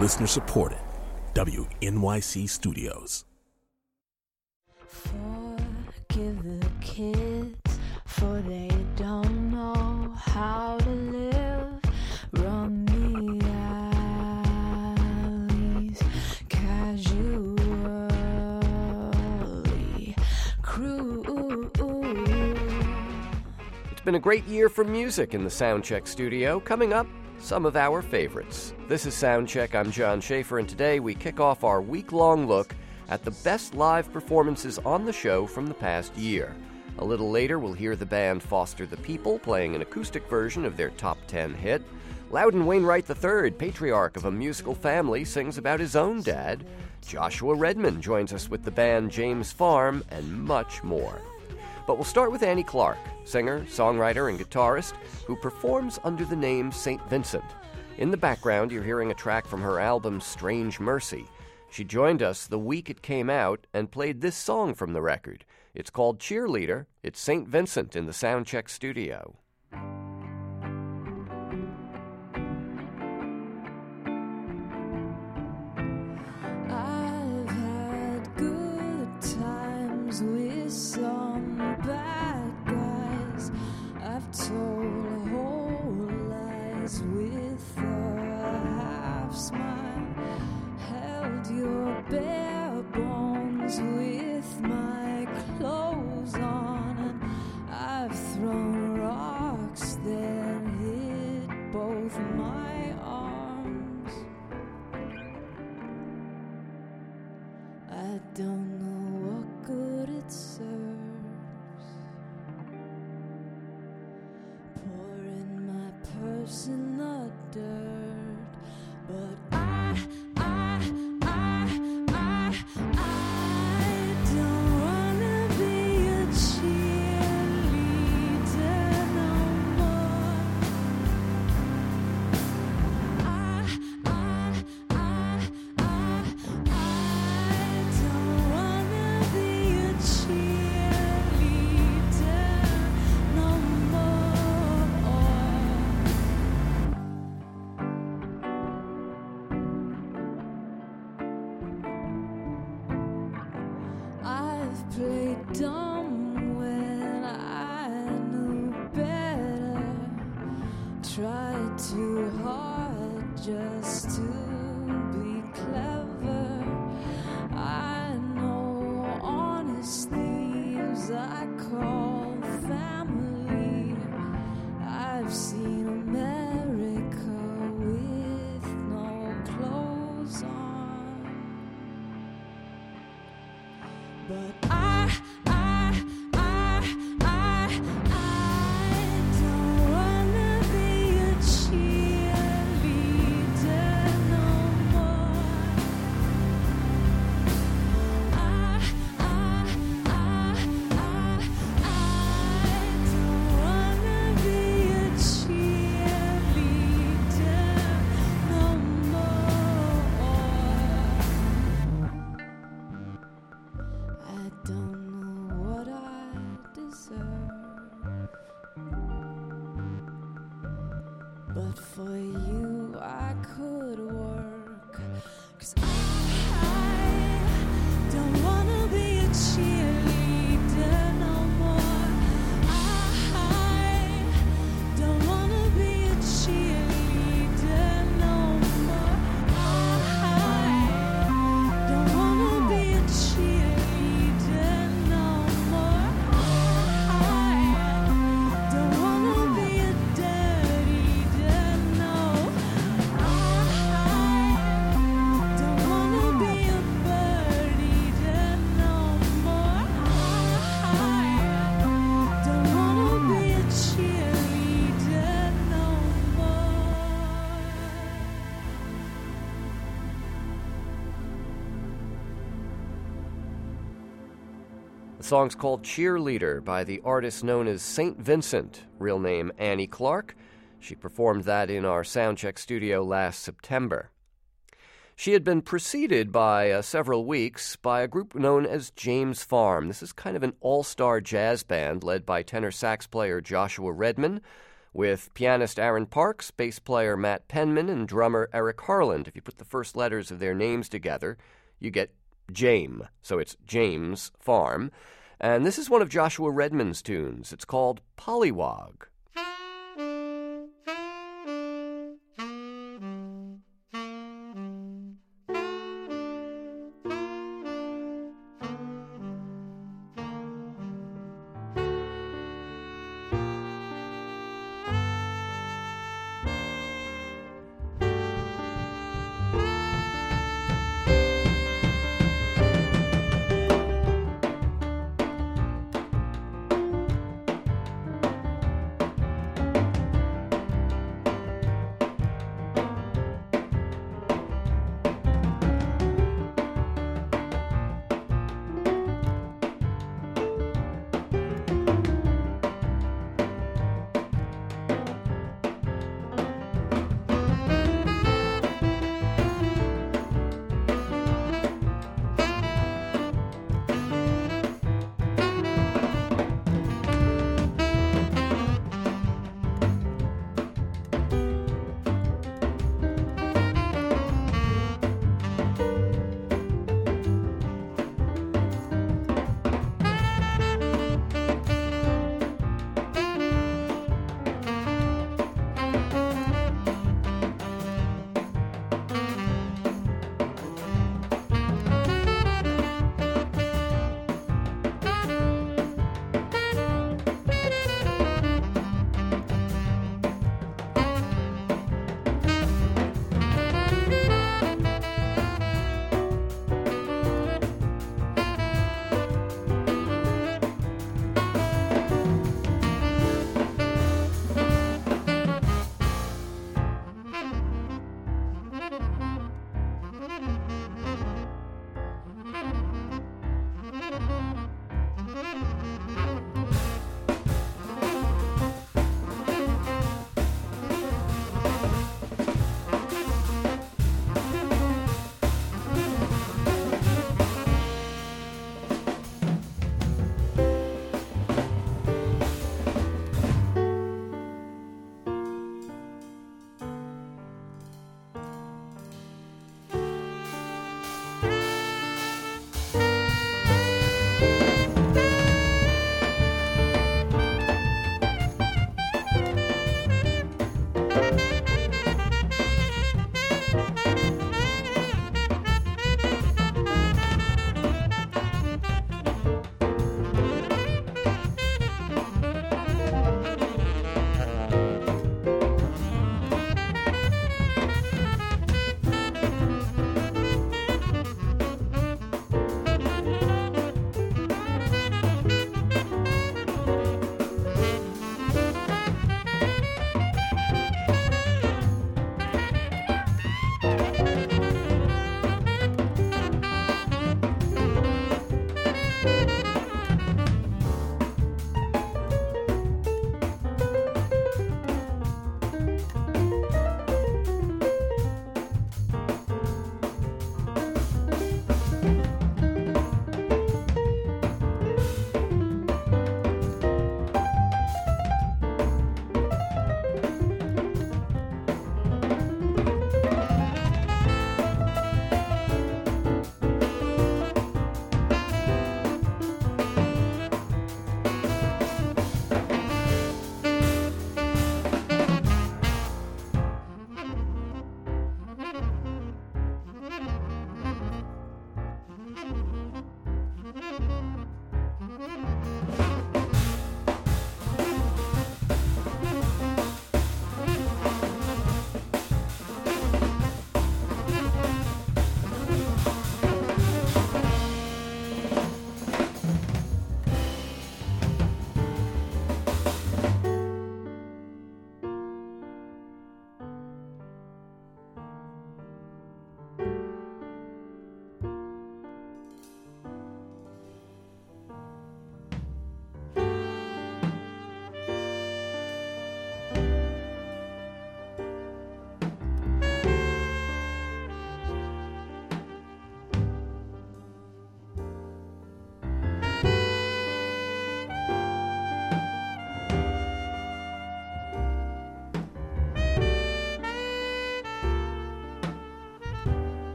Listener supported. WNYC Studios. Forgive the kids, for they don't know how to live. Run the alleys casually. Cruel. It's been a great year for music in the Soundcheck studio. Coming up, some of our favorites. This is Soundcheck. I'm John Schaefer, and today we kick off our week-long look at the best live performances on the show from the past year. A little later, we'll hear the band Foster the People playing an acoustic version of their top 10 hit. Loudon Wainwright III, patriarch of a musical family, sings about his own dad. Joshua Redman joins us with the band James Farm, and much more. But we'll start with Annie Clark, singer, songwriter, and guitarist, who performs under the name St. Vincent. In the background, you're hearing a track from her album Strange Mercy. She joined us the week it came out and played this song from the record. It's called Cheerleader. It's St. Vincent in the Soundcheck studio. I've had good times with some bad guys. I've told whole lies with a half smile. Held your bare bones with my clothes on, and I've thrown rocks that hit both my arms. I don't know what good it serves. Pouring my purse in the dirt, but I don't wanna be a cheerleader no more. I don't wanna be a cheerleader no more. I've played dumb when I knew better. Tried too hard just to be clever. I know honest thieves I call family. I've seen America with no clothes on. But I don't wanna be a cheerleader no more. I don't wanna be a cheerleader no more. I don't know what I deserve, but for you I could work. 'Cause I don't wanna be a cheerleader no more. I don't wanna be a cheerleader no more. I don't wanna be a cheerleader no more. I don't wanna be a dirty no. I don't wanna be a birdie no more. I don't wanna be a cheerleader no more. The song's called Cheerleader by the artist known as St. Vincent, real name Annie Clark. She performed that in our Soundcheck studio last September. She had been preceded by several weeks by a group known as James Farm. This is kind of an all-star jazz band led by tenor sax player Joshua Redman, with pianist Aaron Parks, bass player Matt Penman, and drummer Eric Harland. If you put the first letters of their names together, you get Jame, so it's James Farm. And this is one of Joshua Redman's tunes. It's called Pollywog.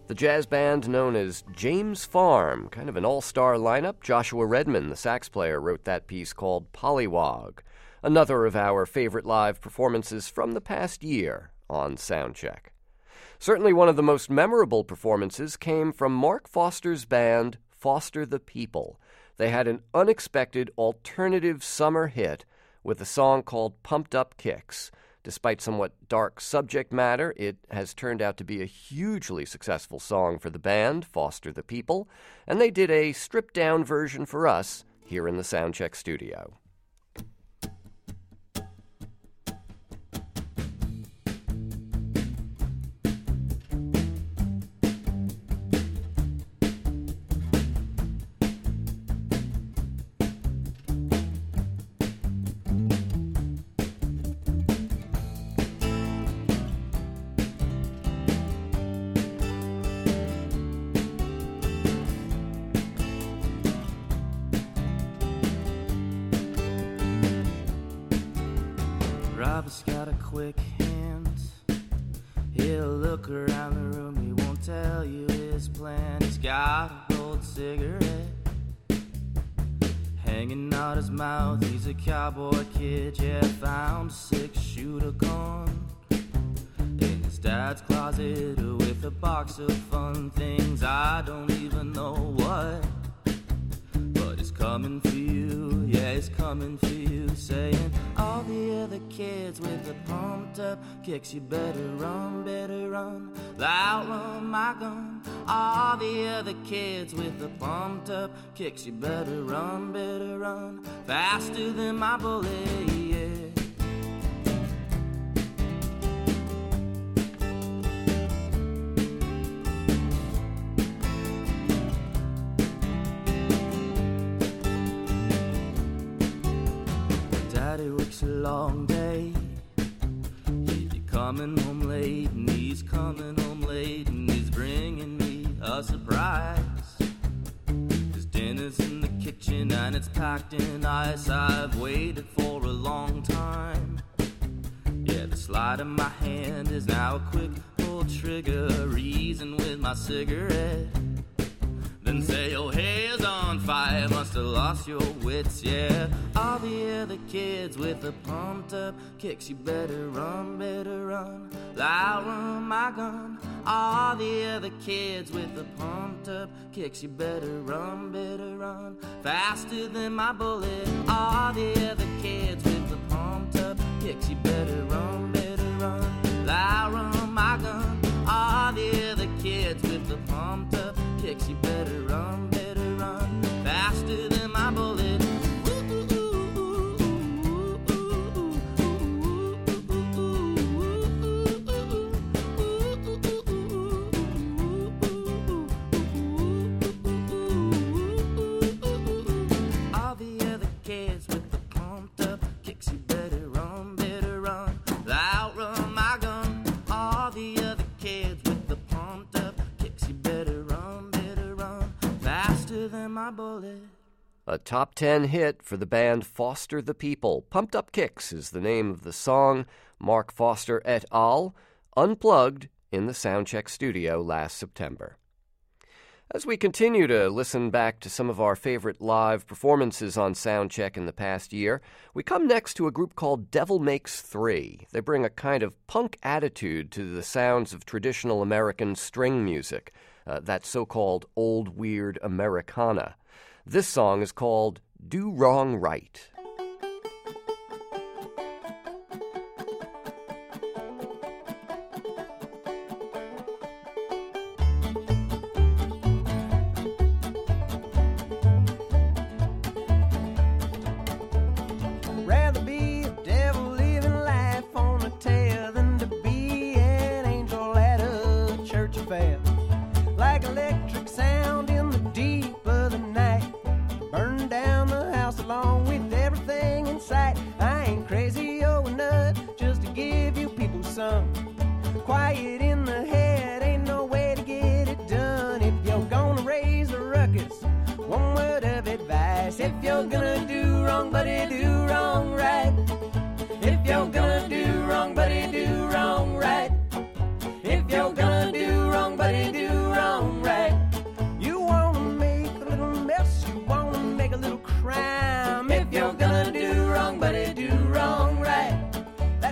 The jazz band known as James Farm, kind of an all-star lineup. Joshua Redman, the sax player, wrote that piece called Pollywog, another of our favorite live performances from the past year on Soundcheck. Certainly one of the most memorable performances came from Mark Foster's band, Foster the People. They had an unexpected alternative summer hit with a song called Pumped Up Kicks. Despite somewhat dark subject matter, it has turned out to be a hugely successful song for the band, Foster the People, and they did a stripped-down version for us here in the Soundcheck studio. Robert's got a quick hand. He'll look around the room, he won't tell you his plan. He's got a gold cigarette hanging out his mouth. He's a cowboy kid, yeah, found a 6-shooter gun in his dad's closet with a box of fun things. I don't even know what, but he's coming for you, yeah, he's coming for you, saying all the other kids with the pumped up kicks, you better run, loud run my gun. All the other kids with the pumped up kicks, you better run, faster than my bullet, yeah. Daddy works a long day, he's coming home late, and he's coming home late, and he's bringing me a surprise. His dinner's in the kitchen and it's packed in ice. I've waited for a long time. Yeah, the sleight of my hand is now a quick pull trigger, reason with my cigarette. Then say your hair's on fire, must have lost your wits, yeah. All the other kids with the pumped up kicks, you better run, loud run my gun. All the other kids with the pumped up kicks, you better run, faster than my bullet. All the other kids with the pumped up kicks, you better run, loud run my gun. All the other kids with the pumped up kicks, you better run, faster than my bullet. All the other kids with the pumped up kicks, you better run, loud run my gun. All the other kids with the pumped up kicks, you better run, faster than my bullet. A top 10 hit for the band Foster the People. Pumped Up Kicks is the name of the song. Mark Foster et al. Unplugged in the Soundcheck studio last September. As we continue to listen back to some of our favorite live performances on Soundcheck in the past year, we come next to a group called Devil Makes Three. They bring a kind of punk attitude to the sounds of traditional American string music, that so-called old weird Americana. This song is called Do Wrong Right. Rather be a devil living life on a tear than to be an angel at a church affair. Like electric sound in the deep of the night, burn down the house along with every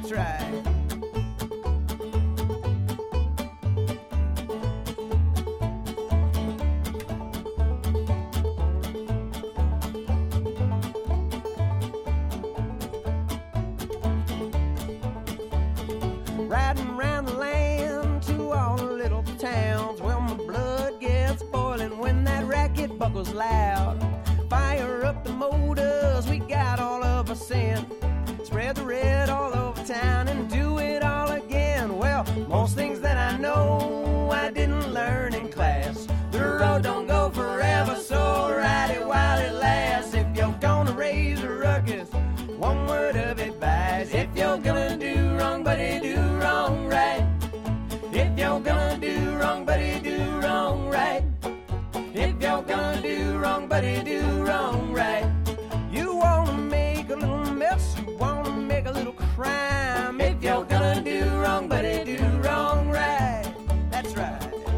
That's right. Riding around the land to all the little towns. Well, my blood gets boiling when that racket buckles loud. Fire up the motors, we got all of us in. Spread the red all over town and do it all again. Well, most things that I know I didn't learn in class. The road don't go forever, so ride it while it lasts. If you're gonna raise a ruckus, one word of advice: if you're gonna do wrong, buddy, do wrong right. If you're gonna do wrong, buddy, do wrong right. If you're gonna do wrong, buddy, do wrong right. You wanna make a little mess, you wanna make a little crime. If you're gonna do wrong, buddy, do wrong right. That's right.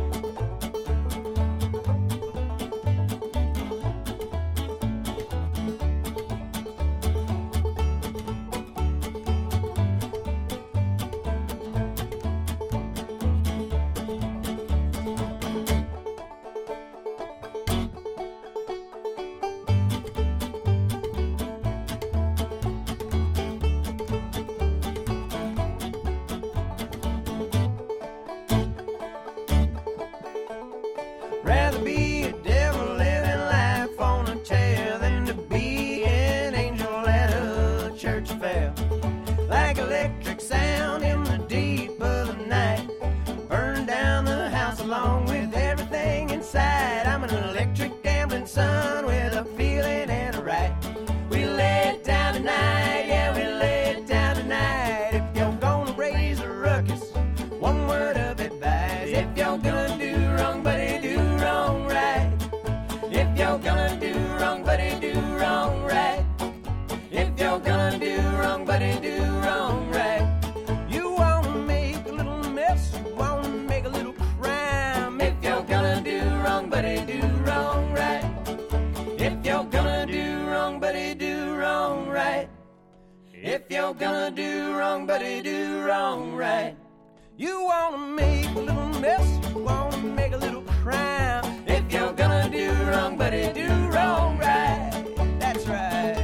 Rather be a devil living life on a tear than to be an angel at a church fair. Like electric sound in the deep of the night, burn down the house along with everything inside. I'm an electric gambling son with a feeling and a right. We lay it down tonight, yeah, we lay it down tonight. If you're gonna raise a ruckus, one word of advice: if you're gonna do wrong, buddy, do wrong right. If you're gonna do wrong, buddy, do wrong right. If you're gonna do wrong, buddy, do wrong right. You wanna make a little mess, you wanna make a little crime. If you're gonna do wrong, buddy, do wrong right. If you're gonna do wrong, buddy, do wrong right. If you're gonna do wrong, buddy, do wrong right. You wanna make a little mess, you wanna make a little crime. If you're gonna do wrong, buddy, do wrong right. That's right.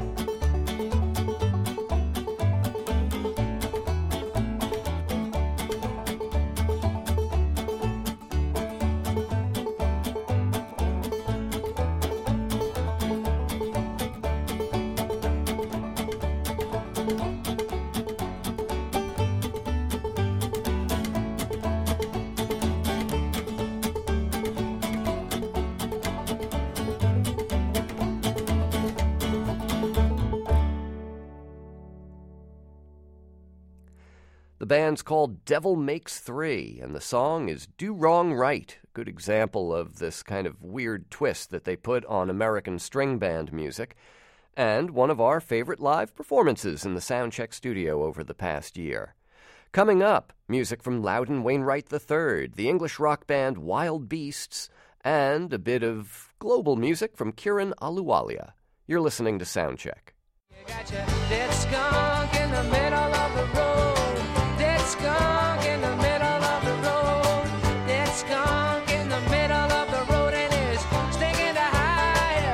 The band's called Devil Makes Three, and the song is Do Wrong Right, a good example of this kind of weird twist that they put on American string band music, and one of our favorite live performances in the Soundcheck studio over the past year. Coming up, music from Loudon Wainwright III, the English rock band Wild Beasts, and a bit of global music from Kieran Aluwalia. You're listening to Soundcheck. You got your dead skunk in the middle of the road. Dead skunk in the middle of the road. Dead skunk in the middle of the road, and it's stinking to high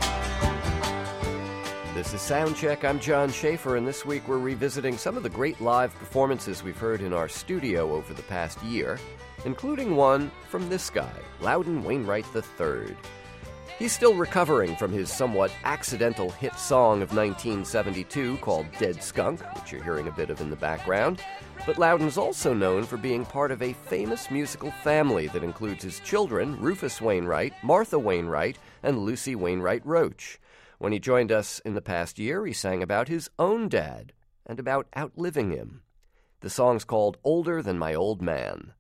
heaven. This is Soundcheck. I'm John Schaefer, and this week we're revisiting some of the great live performances we've heard in our studio over the past year, including one from this guy, Loudon Wainwright III. He's still recovering from his somewhat accidental hit song of 1972 called Dead Skunk, which you're hearing a bit of in the background. But Loudon's also known for being part of a famous musical family that includes his children, Rufus Wainwright, Martha Wainwright, and Lucy Wainwright Roach. When he joined us in the past year, he sang about his own dad and about outliving him. The song's called Older Than My Old Man.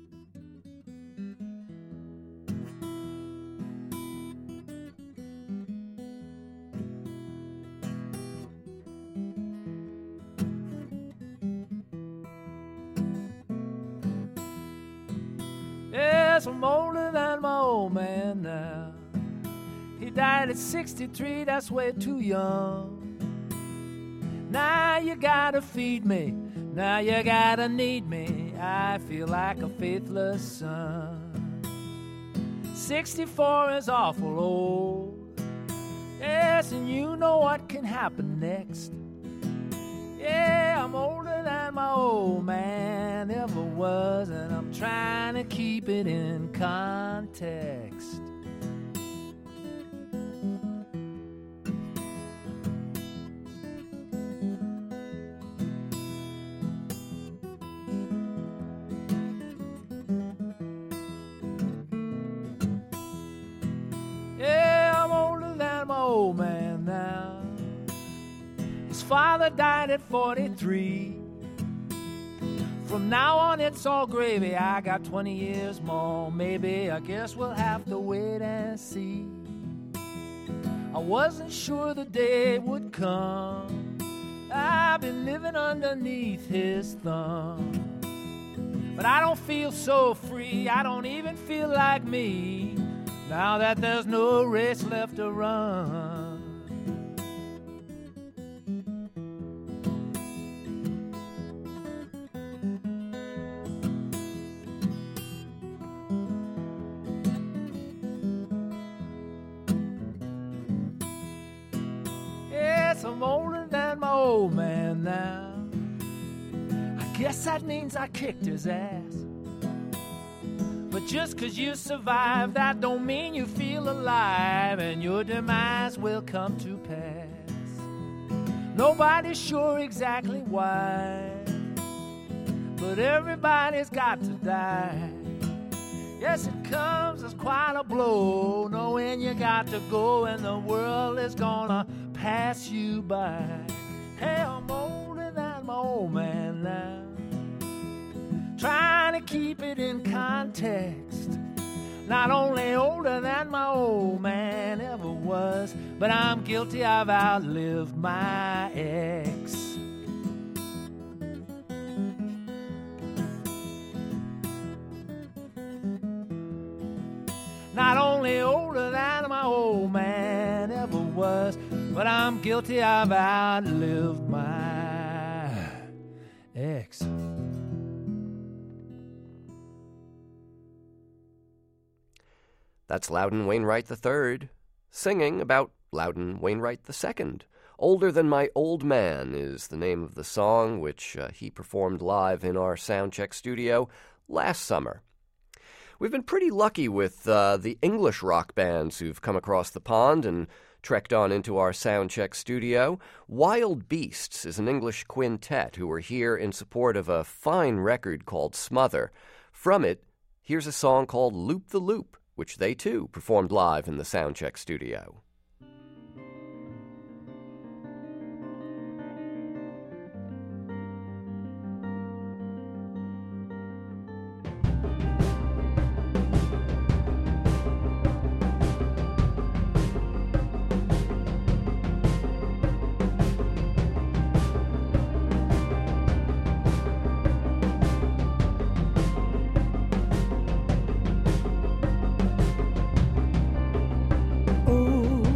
Yes, I'm older than my old man now. He died at 63, that's way too young. Now you gotta feed me. Now you gotta need me. I feel like a faithless son. 64 is awful old. Yes, and you know what can happen next. Yeah, I'm older than my old man ever was, and I'm trying to keep it in context. Yeah, I'm older than my old man now. His father died at 43. From now on it's all gravy. I got 20 years more. Maybe, I guess we'll have to wait and see. I wasn't sure the day would come. I've been living underneath his thumb. But I don't feel so free. I don't even feel like me, now that there's no race left to run. Yes, I'm older than my old man now. I guess that means I kicked his ass. But just 'cause you survived, that don't mean you feel alive, and your demise will come to pass. Nobody's sure exactly why, but everybody's got to die. Yes, it comes as quite a blow, knowing you got to go and the world is gonna pass you by. Hey, I'm older than my old man now, trying to keep it in context. Not only older than my old man ever was, but I'm guilty I've outlived my ex. Not only older than my old man ever was, but I'm guilty I've outlived my ex. That's Loudon Wainwright III singing about Loudon Wainwright II. Older Than My Old Man is the name of the song, which he performed live in our Soundcheck studio last summer. We've been pretty lucky with the English rock bands who've come across the pond and trekked on into our Soundcheck studio. Wild Beasts is an English quintet who are here in support of a fine record called Smother. From it, here's a song called Loop the Loop, which they too performed live in the Soundcheck studio. Oh,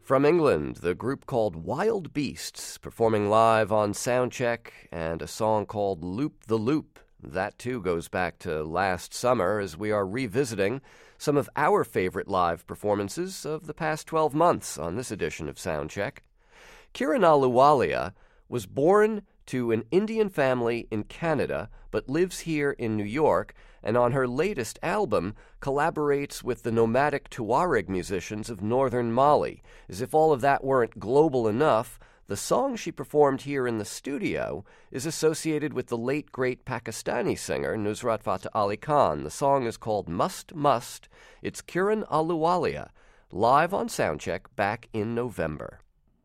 From England, the group called Wild Beasts, performing live on Soundcheck, and a song called Loop the Loop. That, too, goes back to last summer as we are revisiting some of our favorite live performances of the past 12 months on this edition of Soundcheck. Kiran Ahluwalia was born to an Indian family in Canada, but lives here in New York, and on her latest album collaborates with the nomadic Tuareg musicians of northern Mali. As if all of that weren't global enough, the song she performed here in the studio is associated with the late great Pakistani singer Nusrat Fateh Ali Khan. The song is called Must Must. It's Kiran Ahluwalia, live on Soundcheck back in November.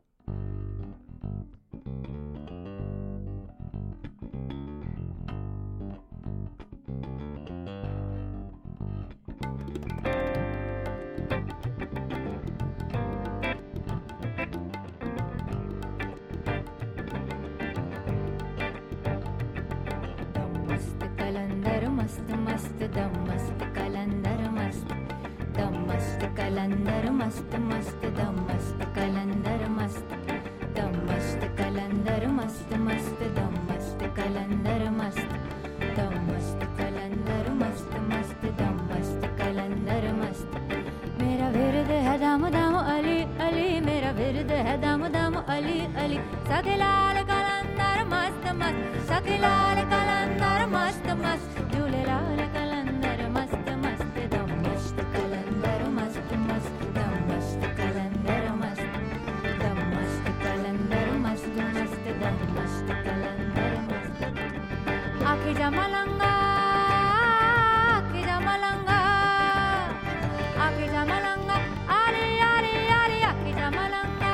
मस्त मस्त दम मस्त कलंदर मस्त दम मस्त कलंदर मस्त मस्त दम मस्त कलंदर मस्त दम मस्त कलंदर मस्त मस्त दम मस्त कलंदर मस्त दम मस्त कलंदर मस्त मस्त दम मस्त कलंदर मस्त मेरा विरद है दाम दाम अली अली मेरा विरद है दाम दाम अली अली सखलाल कलंदर मस्त मस्त सखलाल कलंदर मस्त मस्त झूलेलाल कलंदर मस्त मस्त दम मस्त कलंदर मस्त मस्त दम मस्त कलंदर मस्त दम मस्त कलंदर मस्त मस्त दम मस्त कलंदर मस्त आखी जमलंगा आखी जमलंगा आखी जमलंगा आरे आरे आरे आखी जमलंगा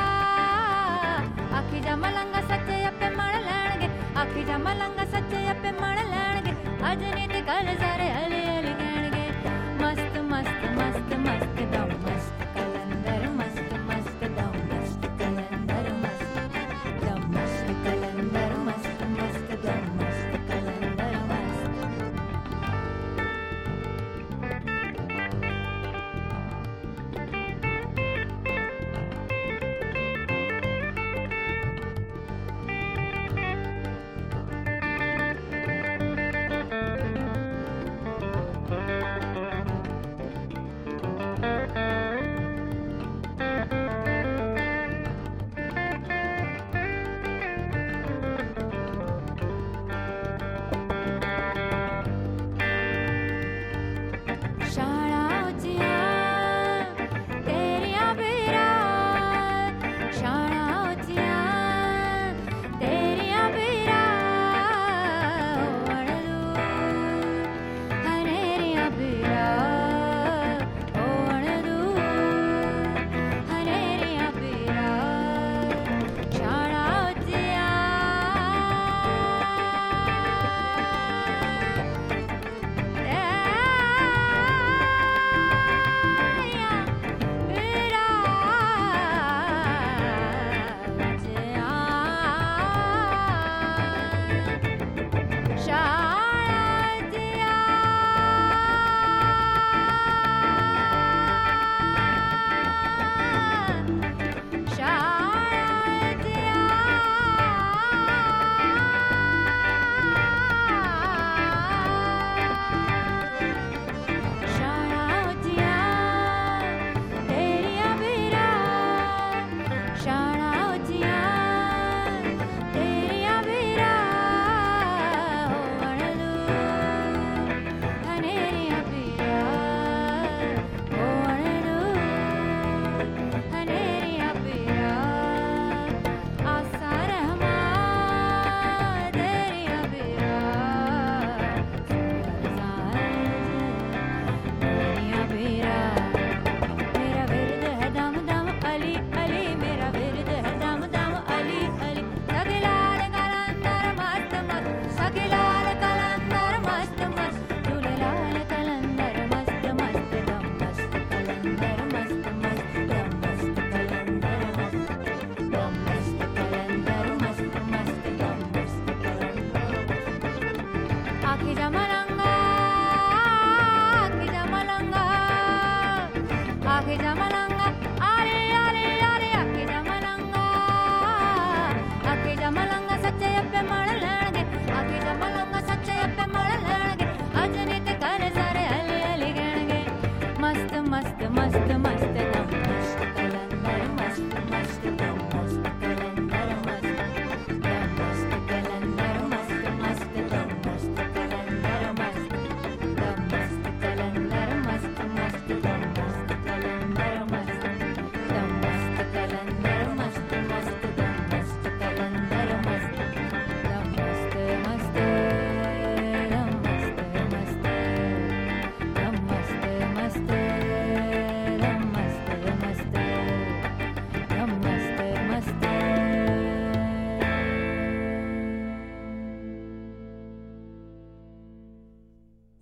सच्चे अपे मण लैणगे आखी जमलंगा सच्चे अपे मण लैणगे अजनी ते कल सारे अली अली कहणगे मस्त मस्त मस्त मस्त दम मस्त कलंदर मस्त मस्त दम मस्त कलंदर मस्त दम मस्त कलंदर मस्त मस्त दम मस्त कलंदर मस्त आखी जमलंगा आरे आरे आरे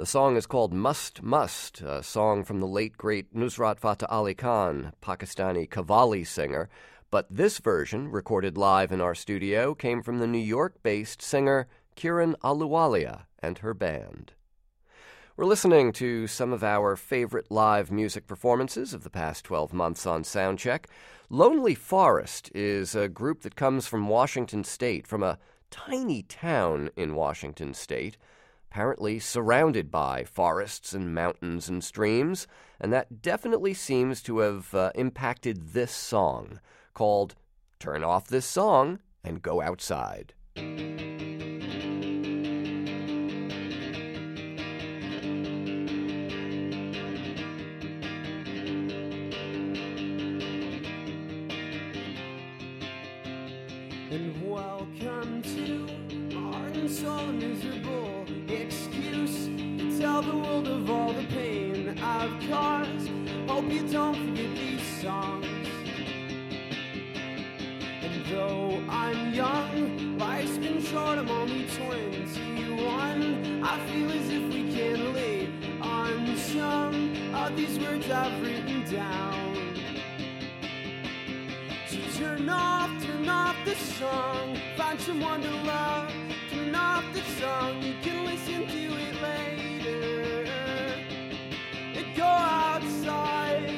The song is called Must Must, a song from the late, great Nusrat Fateh Ali Khan, Pakistani Qawwali singer. But this version, recorded live in our studio, came from the New York-based singer Kiran Ahluwalia and her band. We're listening to some of our favorite live music performances of the past 12 months on Soundcheck. Lonely Forest is a group that comes from Washington State, from a tiny town in Washington State, apparently surrounded by forests and mountains and streams, and that definitely seems to have impacted this song, called Turn Off This Song and Go Outside. And welcome to Heart and Soul, a miserable excuse to tell the world of all the pain I've caused. Hope you don't forget these songs. And though I'm young, life's been short, I'm only 21. I feel as if we can relate on some of these words I've written down. Turn off the song, find someone to love. Turn off the song, you can listen to it later. And go outside.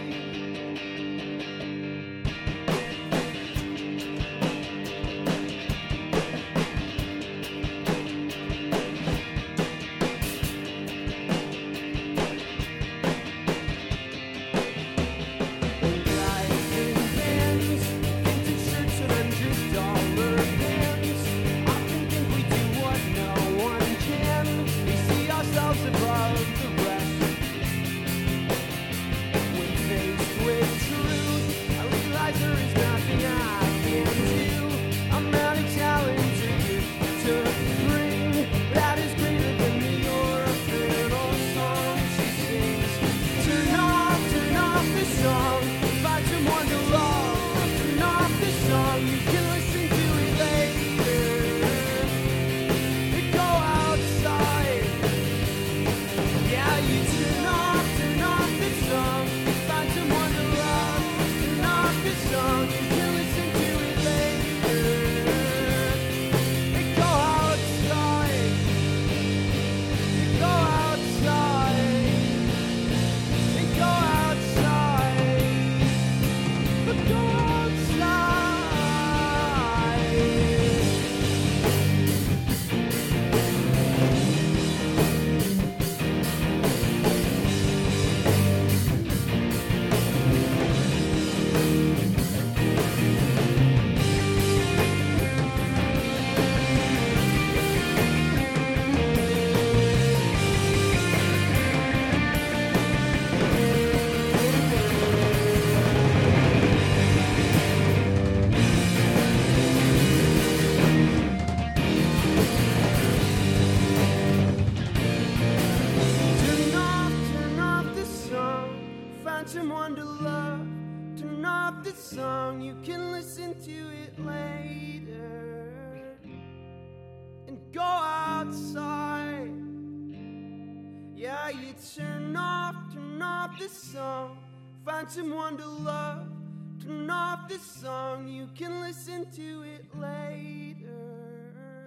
Find someone to love. Turn off this song, you can listen to it later.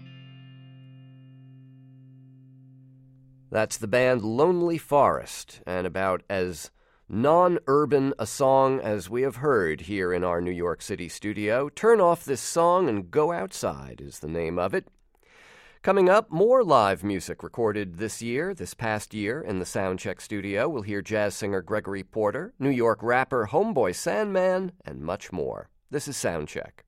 That's the band Lonely Forest, and about as non-urban a song as we have heard here in our New York City studio. Turn Off This Song and Go Outside is the name of it. Coming up, more live music recorded this past year in the Soundcheck studio. We'll hear jazz singer Gregory Porter, New York rapper Homeboy Sandman, and much more. This is Soundcheck.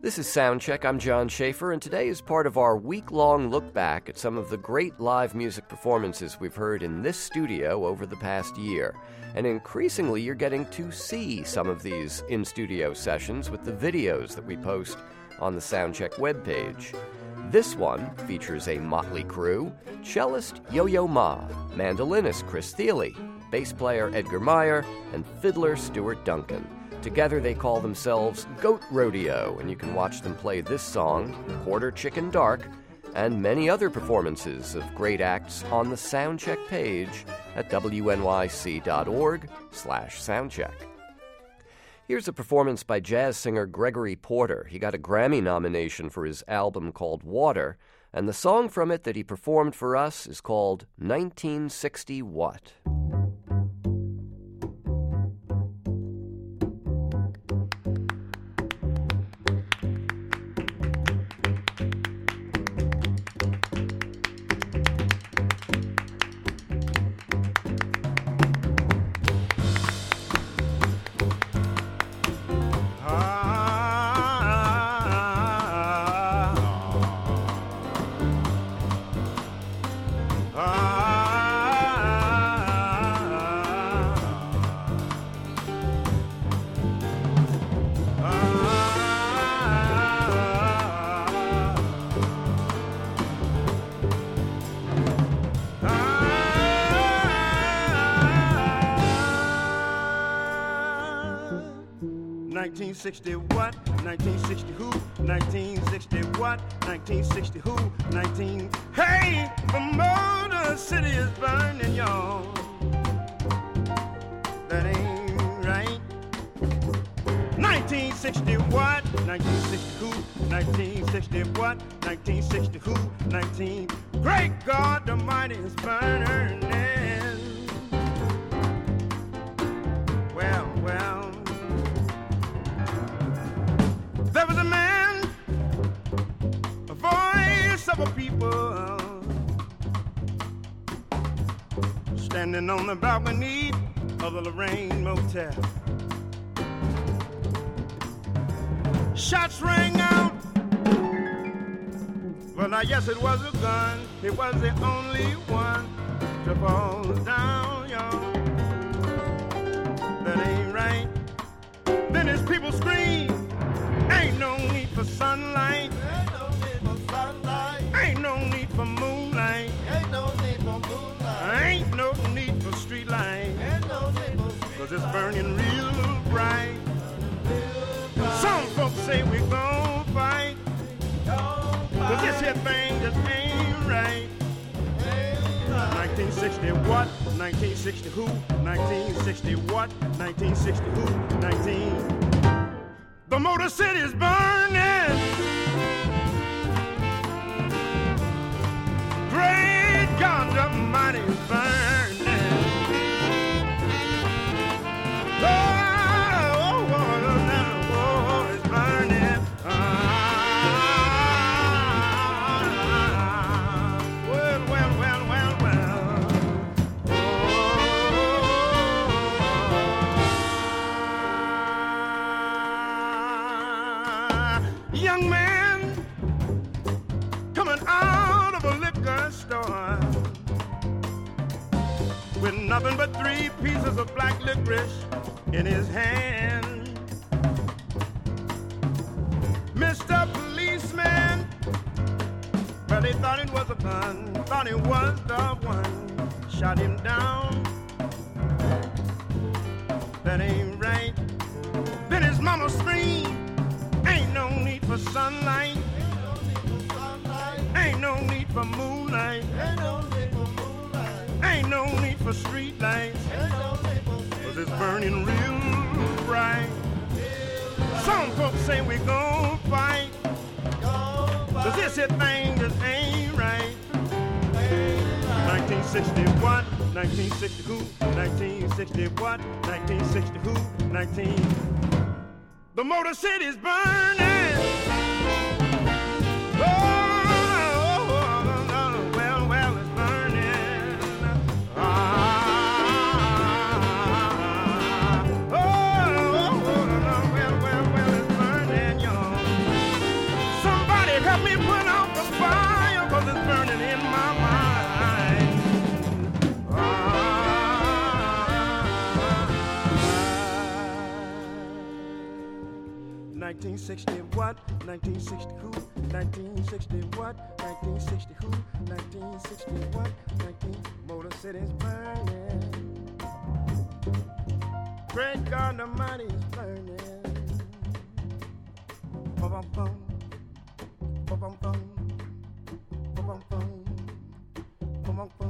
This is Soundcheck. I'm John Schaefer, and today is part of our week-long look back at some of the great live music performances we've heard in this studio over the past year. And increasingly, you're getting to see some of these in-studio sessions with the videos that we post on the Soundcheck webpage. This one features a motley crew: cellist Yo-Yo Ma, mandolinist Chris Thiele, bass player Edgar Meyer, and fiddler Stuart Duncan. Together they call themselves Goat Rodeo, and you can watch them play this song, Quarter Chicken Dark, and many other performances of great acts on the Soundcheck page at wnyc.org/soundcheck. Here's a performance by jazz singer Gregory Porter. He got a Grammy nomination for his album called Water, and the song from it that he performed for us is called 1960 What? 1960 what? 1960 who? 1960 what? 1960 who? 19... Hey! The Motor City is burning, y'all. That ain't right. 1960 what? 1960 who? 1960 what? 1960 who? 19... Great God Almighty is burning. Well... There was a man, a voice of a people, standing on the balcony of the Lorraine Motel. Shots rang out. Well, I guess it was a gun. It was the only one to fall down, y'all. That ain't right. Then his people scream. Ain't no need for sunlight. Ain't no need for sunlight. Ain't no need for moonlight. Ain't no need for moonlight. Ain't no need for street light. Ain't no need for street. 'Cause it's burning real bright. Some folks say we gon' fight. 'Cause this here thing just ain't right. 1960 what? 1960 who? 1960 what? 1960 who? 19... The Motor City's burning. Great God Almighty is burning. Oh, it's burning. Young man coming out of a liquor store with nothing but 3 pieces of black licorice in his hand. Mr. Policeman, well, he thought it was a gun, thought it was the one, shot him down. That ain't right. Then his mama screamed. Ain't no need for sunlight. Ain't no need for moonlight. Ain't no need for street lights. 'Cause it's burning real bright. Some folks say we gon' fight. 'Cause this here thing just ain't right. 1960 what? 1960 who? 1960 what? 1960 who? 19... The Motor City's burning. Oh, well, it's burning. Well, it's burning, y'all. 1960 what? 1960 who? 1960 what? 1960 who? 1960 what? 19 Motor City's burning. Great God Almighty is burning. Bum bum bum bum bum bum bum bum bum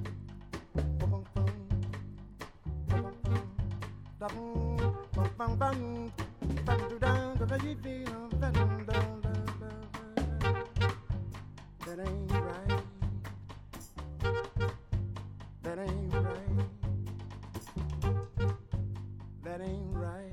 that ain't right. That ain't right. That ain't right.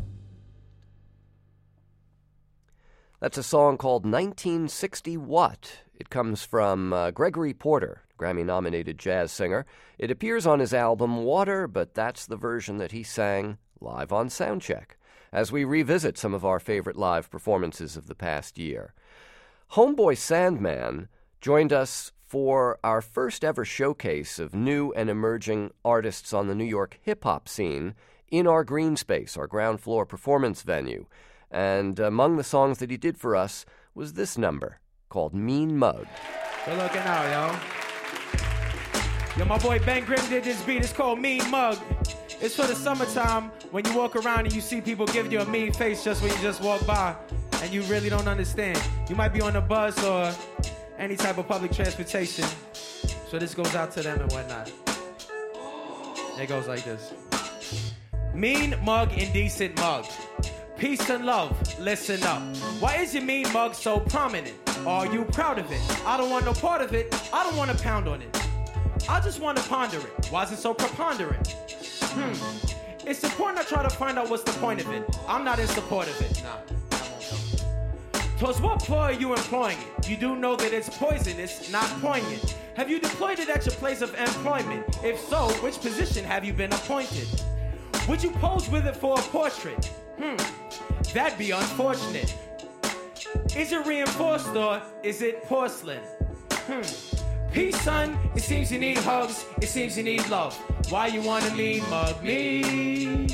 That's a song called 1960 What? It comes from Gregory Porter, Grammy-nominated jazz singer. It appears on his album Water, but that's the version that he sang live on Soundcheck, as we revisit some of our favorite live performances of the past year. Homeboy Sandman joined us for our first ever showcase of new and emerging artists on the New York hip-hop scene in our green space, our ground floor performance venue. And among the songs that he did for us was this number called Mean Mug. Good looking out, yo. Yo, my boy Ben Grimm did this beat. It's called Mean Mug. It's for the summertime when you walk around and you see people give you a mean face just when you just walk by and you really don't understand. You might be on a bus or any type of public transportation. So this goes out to them and whatnot. It goes like this. Mean mug, indecent mug. Peace and love, listen up. Why is your mean mug so prominent? Are you proud of it? I don't want no part of it. I don't want to pound on it. I just want to ponder it. Why is it so preponderant? It's important I try to find out what's the point of it. I'm not in support of it. Nah, I won't go. Towards what ploy are you employing it? You do know that it's poisonous, not poignant. Have you deployed it at your place of employment? If so, which position have you been appointed? Would you pose with it for a portrait? That'd be unfortunate. Is it reinforced or is it porcelain? Peace, son, it seems you need hugs, it seems you need love. Why you wanna mean mug me?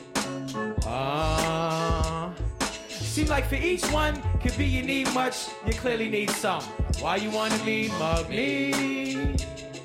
Seem like for each one, could be you need much, you clearly need some. Why you wanna mean mug me?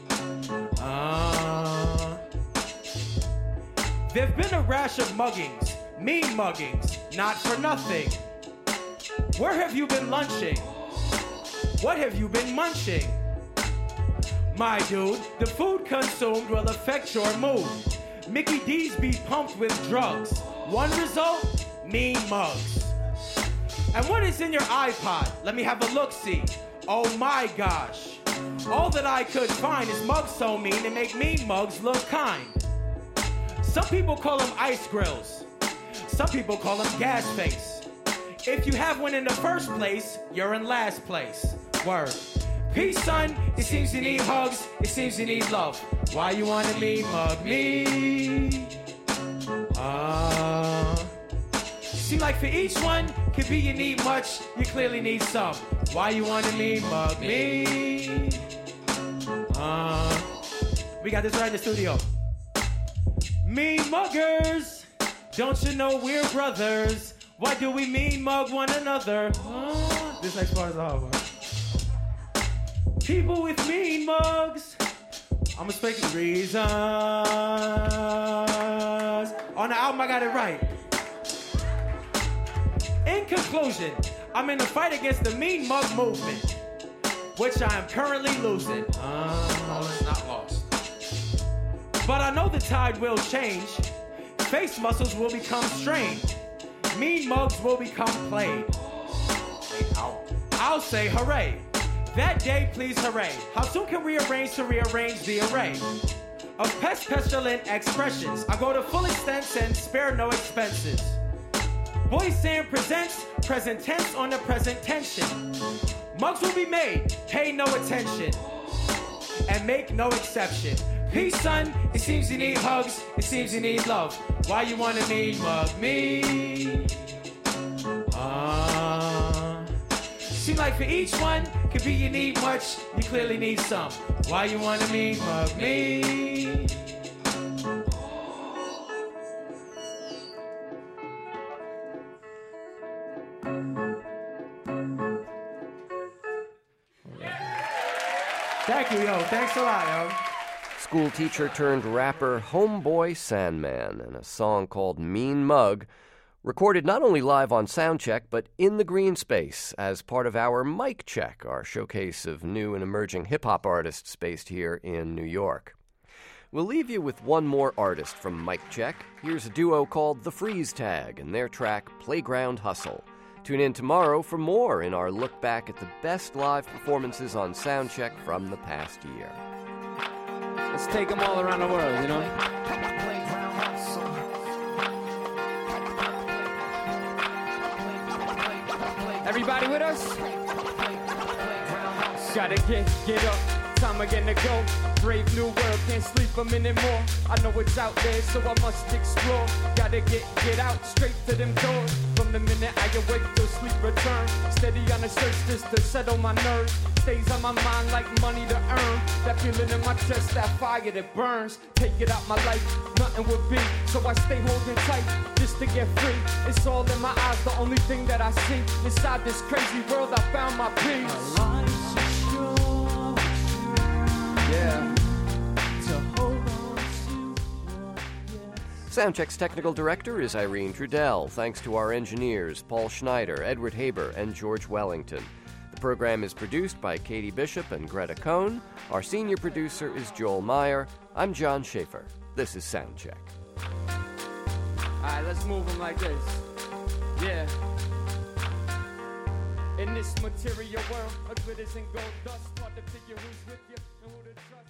There've been a rash of muggings, mean muggings, not for nothing. Where have you been lunching? What have you been munching? My dude, the food consumed will affect your mood. Mickey D's be pumped with drugs. One result, mean mugs. And what is in your iPod? Let me have a look-see. Oh my gosh. All that I could find is mugs so mean and make mean mugs look kind. Some people call them ice grills. Some people call them gas face. If you have one in the first place, you're in last place. Word. Peace, son, it seems you need hugs, it seems you need love. Why you wanna mean mug me? Seem like for each one, could be you need much, you clearly need some. Why you wanna mean mug me? We got this right in the studio. Mean muggers, don't you know we're brothers? Why do we mean mug one another? This next part is a hard one. People with mean mugs, I'ma speak the reasons. On the album, I got it right. In conclusion, I'm in a fight against the mean mug movement, which I am currently losing. It's not lost. But I know the tide will change. Face muscles will become strained. Mean mugs will become played. I'll say hooray. That day, please hooray. How soon can we arrange to rearrange the array of pestilent expressions? I go to full extents and spare no expenses. Boy Sam presents present tense on the present tension. Mugs will be made, pay no attention, and make no exception. Peace, son, it seems you need hugs, it seems you need love. Why you wanna mean mug me? Seem like for each one, could be you need much, you clearly need some. Why you wanna mean mug me? Thank you, yo. Thanks a lot, yo. School teacher turned rapper Homeboy Sandman and a song called Mean Mug, recorded not only live on Soundcheck, but in the Green Space as part of our Mic Check, our showcase of new and emerging hip-hop artists based here in New York. We'll leave you with one more artist from Mic Check. Here's a duo called The Freeze Tag and their track Playground Hustle. Tune in tomorrow for more in our look back at the best live performances on Soundcheck from the past year. Let's take them all around the world, you know? Everybody with us? Gotta get up. Time again to go. Brave new world, can't sleep a minute more. I know it's out there, so I must explore. Gotta get out, straight to them doors. From the minute I awake till sleep return. Steady on the search just to settle my nerves. Stays on my mind like money to earn. That feeling in my chest, that fire that burns. Take it out my life, nothing would be. So I stay holding tight just to get free. It's all in my eyes, the only thing that I see. Inside this crazy world, I found my peace. Yeah. Soundcheck's technical director is Irene Trudell. Thanks to our engineers, Paul Schneider, Edward Haber, and George Wellington. The program is produced by Katie Bishop and Greta Cohn. Our senior producer is Joel Meyer. I'm John Schaefer. This is Soundcheck. All right, let's move them like this. Yeah. In this material world, a glitters and gold dust, hard to figure who's with you and who to trust.